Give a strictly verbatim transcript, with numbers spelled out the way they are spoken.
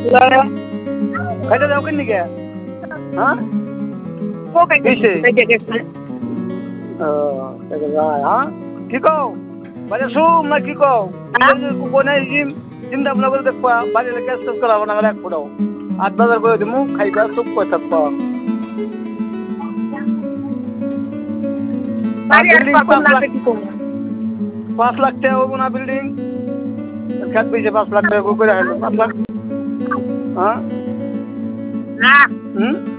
খাইতে যাও কেন নিকে হ্যাঁ ও খাইছে খাইতে গেছে ও এটা যায় হ্যাঁ কি কও বাজে শুম না কি কও কোনে জিম চিন্তা ভাবনা করে দেখবা বাড়ি লেগে কাজ করাবো না এক ফুটাও আট বাজার করে দিমু খাইবা চুপ করে থাকবা বাড়ি আর কত লাগবে কি কম পাঁচ লাখ টাকা হবো না বিল্ডিং খেত বেশি পাঁচ লাখ টাকা করে পাঁচ লাখ হ্যাঁ না হুম